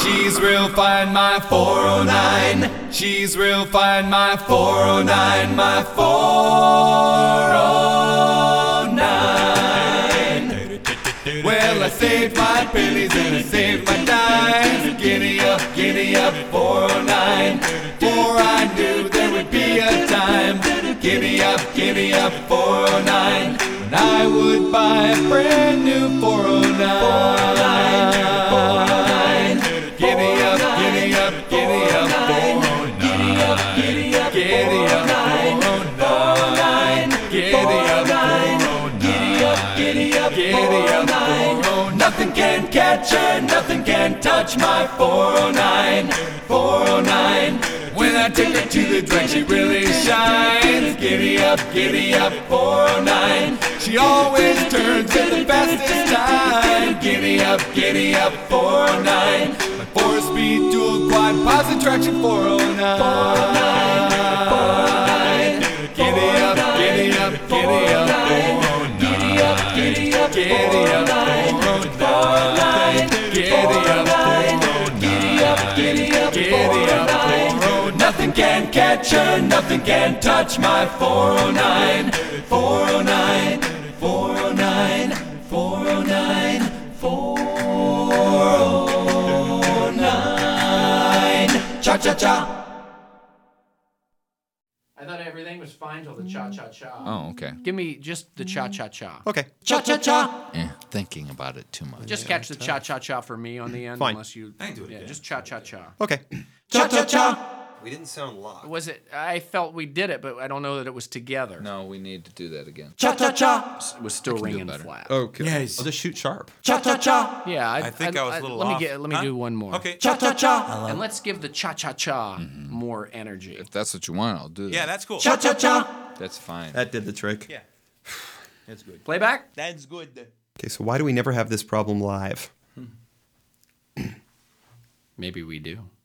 She's real fine, my 409. She's real fine, my 409, my 409. Well, I saved my pennies and I saved my dimes. Giddy up, 409. For I knew there would be a time. Giddy up, 409. When I would buy a brand new 409. 409. Giddy up, 409. Giddy up, 409. Giddy up, 409. Giddy up, 409. Nothing can catch her, nothing can touch my 409. 409. When I take her to the drag, she really shines. Giddy up, 409. She always turns at the fastest time. Giddy up, 409. My 4-speed dual quad positive traction 409. 409. Giddy up, 409. Giddy up, 409. Giddy up, 409. Giddy up, 409. Nothing can catch her, nothing can touch my 409. 409, 409, 409, 409. Cha-cha-cha. I thought everything was fine till the cha-cha-cha. Oh, okay. Give me just the cha-cha-cha. Okay. Cha-cha-cha. Thinking about it too much. Just catch the cha-cha-cha for me on the end. Fine. Unless you... I can do it Yeah, again. just cha-cha-cha. Okay. Cha-cha-cha. We didn't sound locked. Was it... I felt we did it, but I don't know that it was together. No, we need to do that again. Cha-cha-cha. It was still do it ringing better. flat. Okay. Yes. I'll just shoot sharp. Cha-cha-cha. Yeah, I think I was a little let off. Let me Huh? do one more. Okay. Cha-cha-cha. And let's give the cha-cha-cha more energy. If that's what you want, I'll do that. Yeah, that's cool. Cha-cha-cha. That's fine. That did the trick. Yeah. That's good. Playback? That's good. Okay, so why do we never have this problem live? Maybe we do.